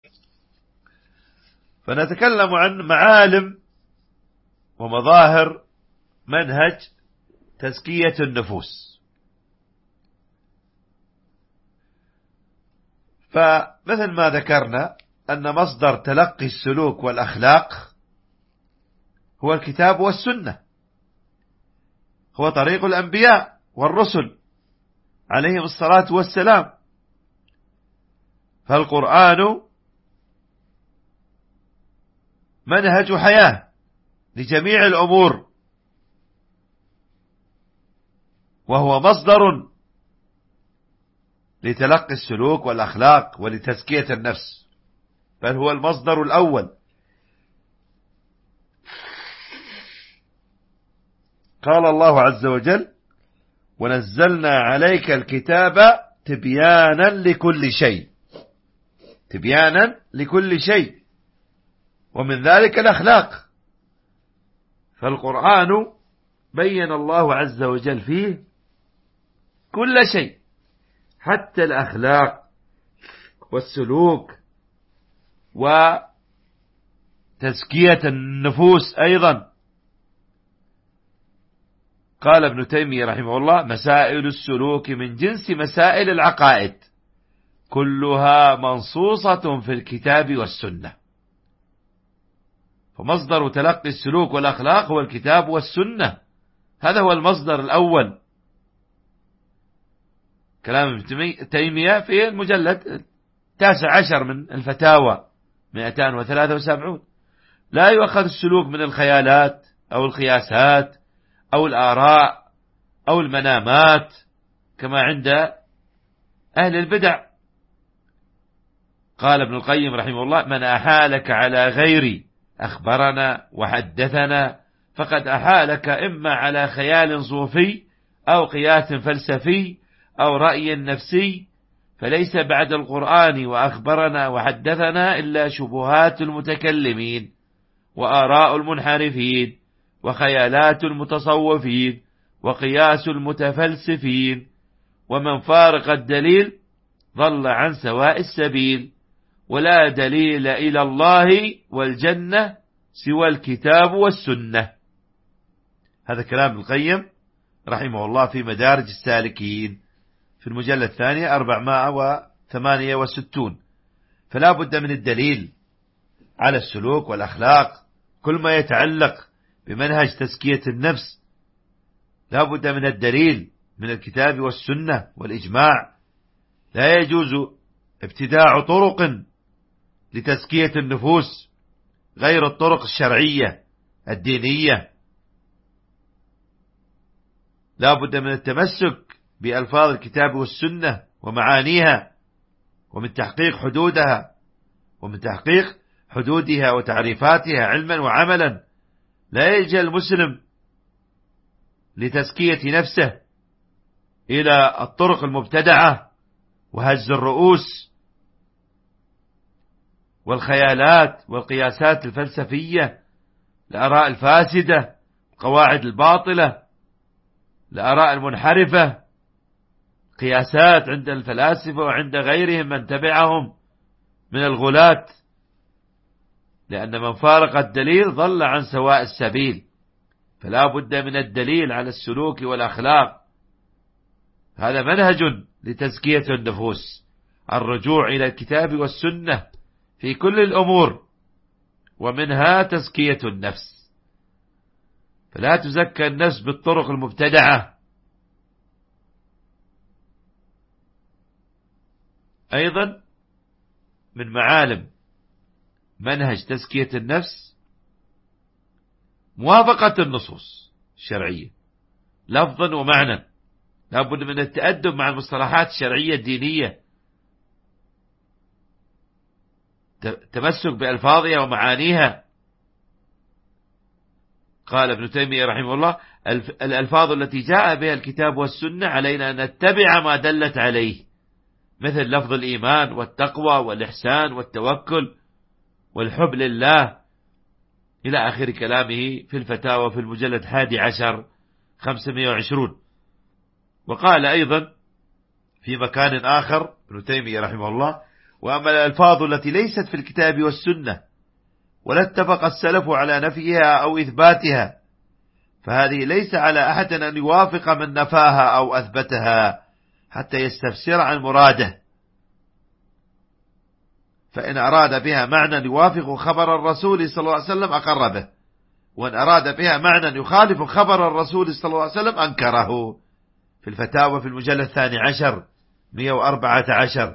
فنتكلم عن معالم ومظاهر منهج تزكية النفوس. فمثل ما ذكرنا أن مصدر تلقي السلوك والأخلاق هو الكتاب والسنة، هو طريق الأنبياء والرسل عليهم الصلاة والسلام. فالقرآن منهج حياة لجميع الأمور، وهو مصدر لتلقي السلوك والأخلاق ولتزكية النفس، بل هو المصدر الأول. قال الله عز وجل: ونزلنا عليك الكتاب تبيانا لكل شيء، تبيانا لكل شيء، ومن ذلك الأخلاق. فالقرآن بين الله عز وجل فيه كل شيء، حتى الأخلاق والسلوك وتزكية النفوس أيضا. قال ابن تيمية رحمه الله: مسائل السلوك من جنس مسائل العقائد، كلها منصوصة في الكتاب والسنة. فمصدر تلقي السلوك والأخلاق هو الكتاب والسنة، هذا هو المصدر الأول. كلام ابن تيمية في المجلد 19 من الفتاوى 273. لا يؤخذ السلوك من الخيالات أو القياسات أو الآراء أو المنامات كما عند أهل البدع. قال ابن القيم رحمه الله: من أحالك على غيري أخبرنا وحدثنا فقد أحالك إما على خيال صوفي أو قياس فلسفي أو رأي نفسي، فليس بعد القرآن وأخبرنا وحدثنا إلا شبهات المتكلمين وآراء المنحرفين وخيالات المتصوفين وقياس المتفلسفين، ومن فارق الدليل ضل عن سواء السبيل، ولا دليل إلى الله والجنة سوى الكتاب والسنة. هذا كلام ابن القيم رحمه الله في مدارج السالكين في المجلد 2 468. فلا بد من الدليل على السلوك والأخلاق، كل ما يتعلق بمنهج تزكية النفس لا بد من الدليل من الكتاب والسنة والإجماع. لا يجوز ابتداع طرق لتزكية النفوس غير الطرق الشرعية الدينية. لا بد من التمسك بألفاظ الكتاب والسنة ومعانيها، ومن تحقيق حدودها وتعريفاتها علما وعملا. لا يلجأ المسلم لتزكية نفسه إلى الطرق المبتدعة وهز الرؤوس والخيالات والقياسات الفلسفية، الآراء الفاسدة، القواعد الباطلة، الآراء المنحرفة، قياسات عند الفلاسفة وعند غيرهم من تبعهم من الغلاة، لأن من فارق الدليل ضل عن سواء السبيل. فلا بد من الدليل على السلوك والأخلاق. هذا منهج لتزكية النفوس، الرجوع إلى الكتاب والسنة في كل الأمور، ومنها تزكية النفس. فلا تزكى النفس بالطرق المبتدعة. أيضا من معالم منهج تزكية النفس موافقة النصوص الشرعية لفظا ومعنى. لا بد من التأدب مع المصطلحات الشرعية الدينية، تمسك بألفاظها ومعانيها. قال ابن تيمية رحمه الله: الألفاظ التي جاء بها الكتاب والسنة علينا أن نتبع ما دلت عليه، مثل لفظ الإيمان والتقوى والإحسان والتوكل والحب لله، إلى آخر كلامه في الفتاوى في المجلد 11 520. وقال أيضا في مكان آخر ابن تيمية رحمه الله: وأما الألفاظ التي ليست في الكتاب والسنة ولا اتفق السلف على نفيها أو إثباتها فهذه ليس على أحد أن يوافق من نفاها أو أثبتها حتى يستفسر عن مراده، فإن أراد بها معنى يوافق خبر الرسول صلى الله عليه وسلم أقر به، وإن أراد بها معنى يخالف خبر الرسول صلى الله عليه وسلم أنكره. في الفتاوى في المجلد 12 114.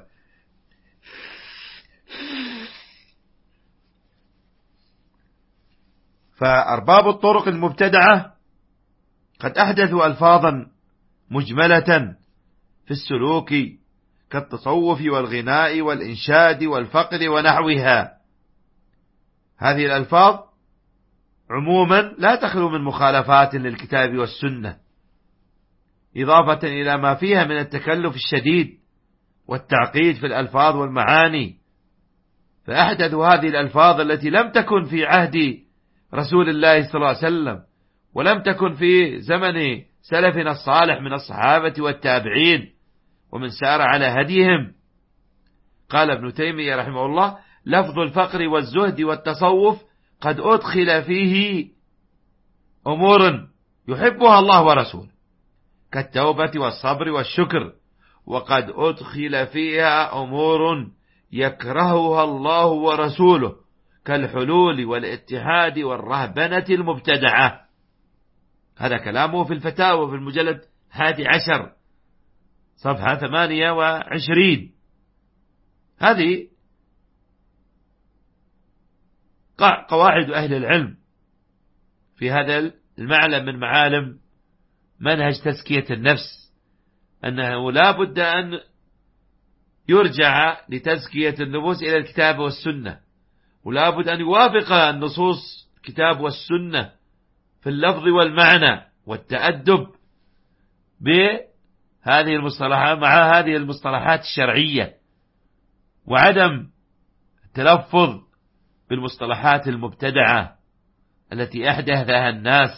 فأرباب الطرق المبتدعة قد أحدثوا ألفاظا مجملة في السلوك كالتصوف والغناء والإنشاد والفقر ونحوها. هذه الألفاظ عموما لا تخلو من مخالفات للكتاب والسنة، إضافة إلى ما فيها من التكلف الشديد والتعقيد في الألفاظ والمعاني. فأحدثوا هذه الألفاظ التي لم تكن في عهد رسول الله صلى الله عليه وسلم ولم تكن في زمن سلفنا الصالح من الصحابة والتابعين ومن سار على هديهم. قال ابن تيمية رحمه الله: لفظ الفقر والزهد والتصوف قد أدخل فيه أمور يحبها الله ورسوله كالتوبة والصبر والشكر، وقد أدخل فيها أمور يكرهها الله ورسوله كالحلول والاتحاد والرهبنة المبتدعة. هذا كلامه في الفتاوى في المجلد 11 صفحة 28. هذه قواعد أهل العلم في هذا المعلم من معالم منهج تزكية النفس، أنه لا بد أن يرجع لتزكية النفوس إلى الكتاب والسنة، ولا بد أن يوافق النصوص الكتاب والسنة في اللفظ والمعنى والتأدب بهذه المصطلحات مع هذه المصطلحات الشرعية، وعدم التلفظ بالمصطلحات المبتدعة التي أحدثها الناس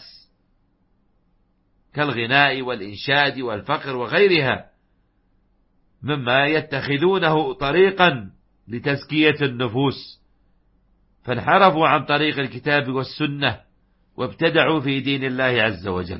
كالغناء والإنشاد والفقر وغيرها مما يتخذونه طريقا لتزكية النفوس، فانحرفوا عن طريق الكتاب والسنة وابتدعوا في دين الله عز وجل.